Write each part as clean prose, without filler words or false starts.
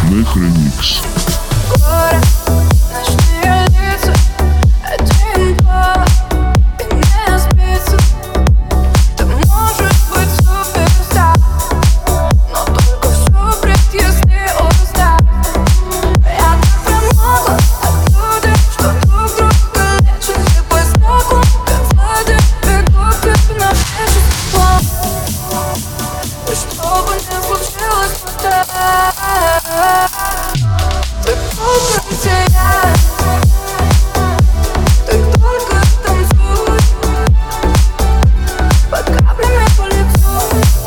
Мех ремикс. Город, ночные лица, один, два, и не спится. Ты можешь быть суперстар, но только всё бред, если устал. Я так промокла от людей, что друг друга лечат. И по знаку, как злодей, бегут как навстречу тепло. И что бы ни случилось потом, ты только сияй, ты только танцуй, под каплями по лицу,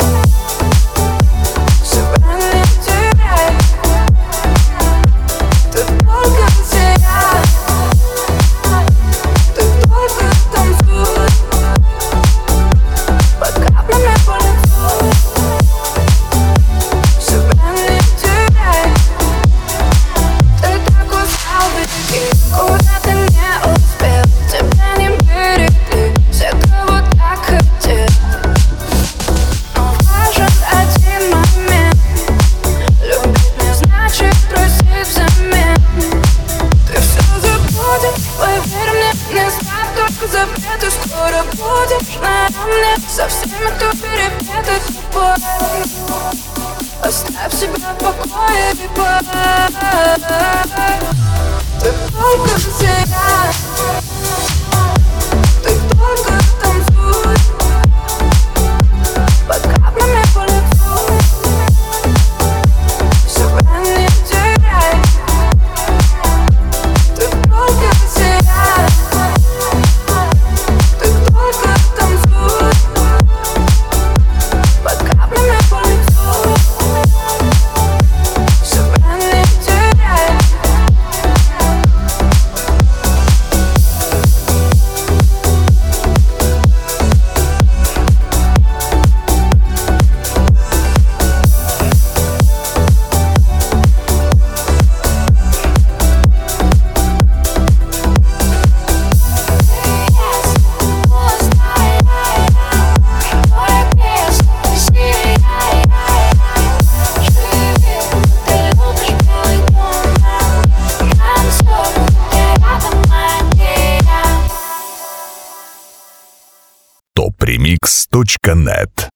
себя не теряй. Ты только сияй, ты только танцуй, под каплями по лицу, себя не теряй. Ты так устал, беги, куда ты не успел. Тебя не берегли все, кого так хотел. Но важен один момент: любить не значит просить взамен. Ты все забудешь, поверь мне, не ставь только запреты. Скоро будешь наравне со всеми, кто перепетый с тобой. Оставь себя в покое и пой. Ты только сияй, ты только танцуй, под каплями по лицу, себя не теряй. Ты только сияй, ты только танцуй, под каплями по лицу, себя не теряй. Topremix.net